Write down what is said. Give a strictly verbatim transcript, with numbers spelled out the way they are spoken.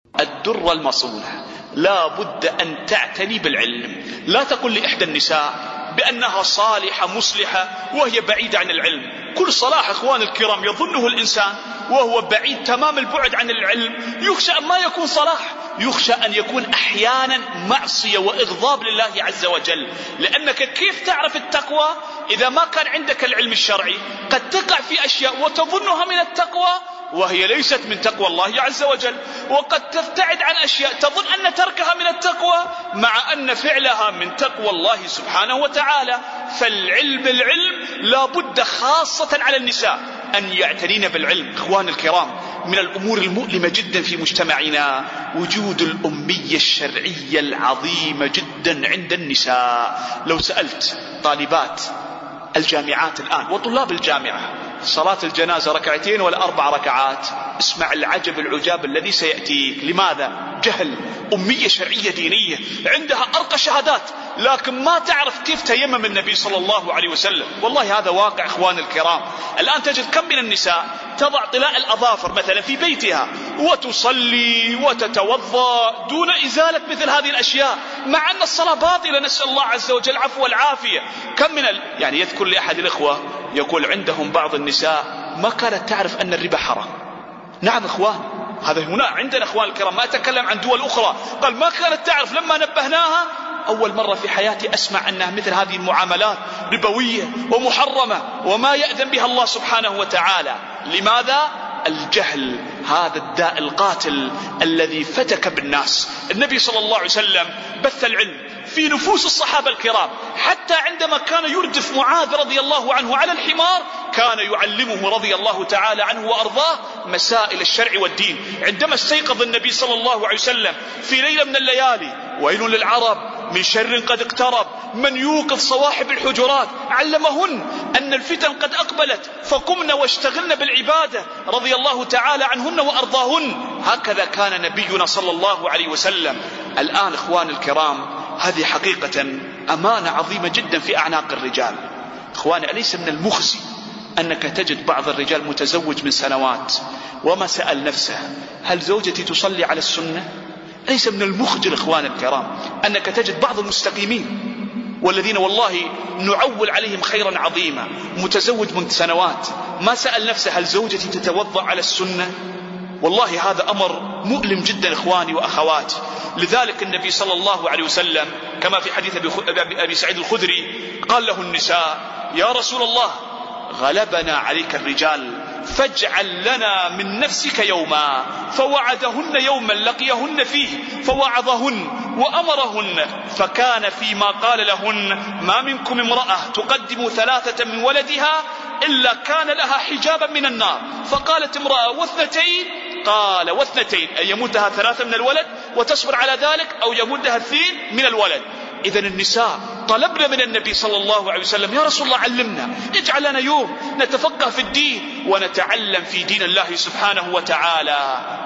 الدر المصونة لا بد أن تعتني بالعلم. لا تقل لإحدى النساء بأنها صالحة مصلحة وهي بعيدة عن العلم. كل صلاح إخوان الكرام يظنه الإنسان وهو بعيد تمام البعد عن العلم يخشى أن ما يكون صلاح، يخشى أن يكون أحيانا معصية وإغضاب لله عز وجل. لأنك كيف تعرف التقوى إذا ما كان عندك العلم الشرعي؟ قد تقع في أشياء وتظنها من التقوى وهي ليست من تقوى الله عز وجل، وقد تبتعد عن أشياء تظن أن تركها من التقوى مع أن فعلها من تقوى الله سبحانه وتعالى. فالعلم العلم لا بد خاصة على النساء أن يعتنين بالعلم. إخوان الكرام، من الأمور المؤلمة جدا في مجتمعنا وجود الأمية الشرعية العظيمة جدا عند النساء. لو سألت طالبات الجامعات الآن وطلاب الجامعة صلاة الجنازة ركعتين ولا أربع ركعات، اسمع العجب العجاب الذي سيأتيك. لماذا؟ جهل. أمية شرعية دينية عندها أرقى شهادات لكن ما تعرف كيف تيمم النبي صلى الله عليه وسلم. والله هذا واقع إخوان الكرام. الآن تجد كم من النساء تضع طلاء الأظافر مثلا في بيتها وتصلي وتتوضأ دون إزالة مثل هذه الأشياء مع أن الصلاة باطلة، نسأل الله عز وجل العفو والعافية. كم من ال... يعني يذكر لي أحد الإخوة يقول عندهم بعض النساء ما كانت تعرف أن الربا حرام. نعم إخوان، هذا هنا عندنا إخوان الكرام، ما أتكلم عن دول أخرى. قال ما كانت تعرف، لما نبهناها أول مرة في حياتي أسمع أنها مثل هذه المعاملات ربوية ومحرمة وما يأذن بها الله سبحانه وتعالى. لماذا؟ الجهل، هذا الداء القاتل الذي فتك بالناس. النبي صلى الله عليه وسلم بث العلم في نفوس الصحابة الكرام، حتى عندما كان يردف معاذ رضي الله عنه على الحمار كان يعلمه رضي الله تعالى عنه وأرضاه مسائل الشرع والدين. عندما استيقظ النبي صلى الله عليه وسلم في ليلة من الليالي ويل للعرب من شر قد اقترب من يوقظ صواحب الحجرات، علمهن أن الفتن قد أقبلت فقمن واشتغلن بالعبادة رضي الله تعالى عنهن وأرضاهن. هكذا كان نبينا صلى الله عليه وسلم. الآن إخوان الكرام هذه حقيقة أمانة عظيمة جدا في أعناق الرجال. إخواني، أليس من المخزي أنك تجد بعض الرجال متزوج من سنوات وما سأل نفسه هل زوجتي تصلي على السنة؟ ليس من المخجل إخوان الكرام أنك تجد بعض المستقيمين والذين والله نعول عليهم خيرا عظيما متزوج من سنوات ما سأل نفسه هل زوجتي تتوضأ على السنة؟ والله هذا أمر مؤلم جدا إخواني وأخواتي. لذلك النبي صلى الله عليه وسلم كما في حديث أبي سعيد الخدري قال له النساء يا رسول الله غلبنا عليك الرجال فاجعل لنا من نفسك يوما، فوعدهن يوما لقيهن فيه فوعظهن وأمرهن، فكان فيما قال لهن ما منكم امرأة تقدم ثلاثة من ولدها إلا كان لها حجابا من النار. فقالت امرأة واثنتين؟ قال واثنتين، أن يمدها ثلاثة من الولد وتصبر على ذلك أو يمدها اثنين من الولد. إذن النساء طلبنا من النبي صلى الله عليه وسلم يا رسول الله علمنا، اجعل لنا يوم نتفقه في الدين ونتعلم في دين الله سبحانه وتعالى.